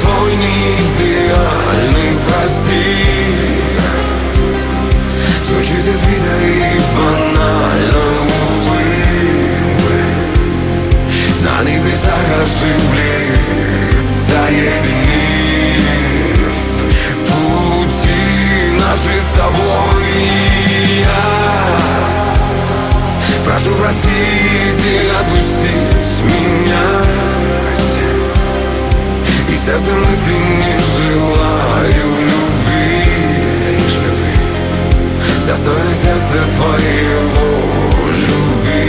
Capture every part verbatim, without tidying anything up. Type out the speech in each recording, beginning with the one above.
твой не идеальный, прости. Звучит избито и банально, увы. На небесах ошиблись, соединив пути наши с тобой. Я прошу простить и отпустить меня, и сердцем искренне желаю любви, достойно сердца твоего, люби,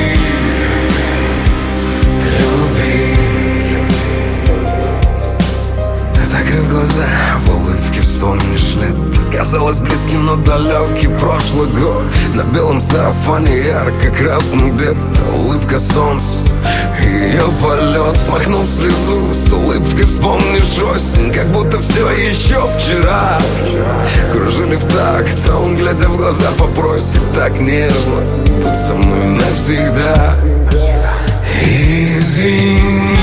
люби. Закрыв глаза, в улыбке вспомнишь лето. Казалось близким, но далекий прошлый год. На белом сарафане ярко-красным где-то улыбка солнца, ее полет. Смахнул слезу, с улыбкой вспомнишь осень, как будто все еще вчера. Кружили в такт, а он, глядя в глаза, попросит так нежно: будь со мной навсегда. Извини,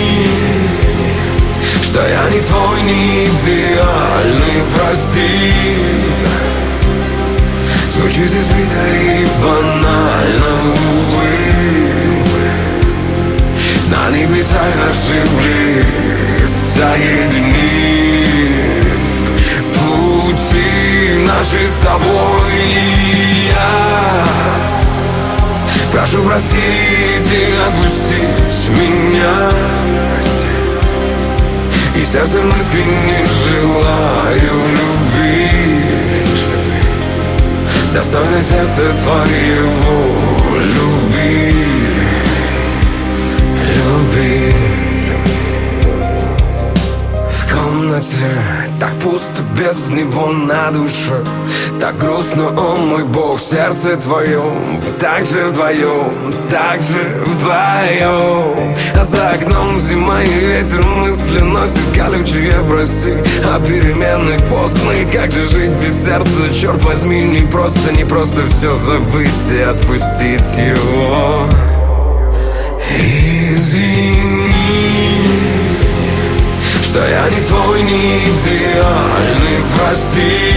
что я не твой, не идеальный, прости. Звучит избито и банально, увы. На небесах ошиблись, соединив пути наши с тобой. Я прошу простить и отпустить меня, и сердцем искренне желаю любви, достойно сердца твоего, люби, люби. В комнате так пусто без него на душе, так грустно, о мой Бог, в сердце твоем. Вы так же вдвоем, так же вдвоем. А за окном зима и ветер мысли носит колючие, прости. А перемены постные, как же жить без сердца? Черт возьми, не просто, не просто все забыть и отпустить его. Извини, что я не твой, не идеальный, прости.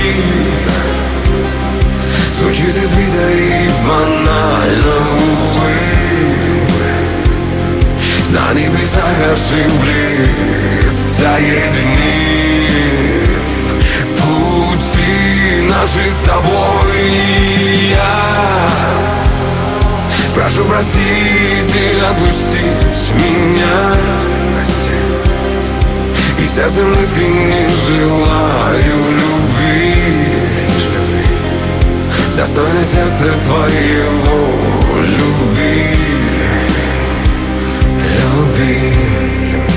Звучит избито и банально, увы. На небесах ошиблись, соединив пути наши с тобой. Я прошу простить и отпустить меня, и сердцем искренне желаю любви, достойно сердца твоего, люби, люби.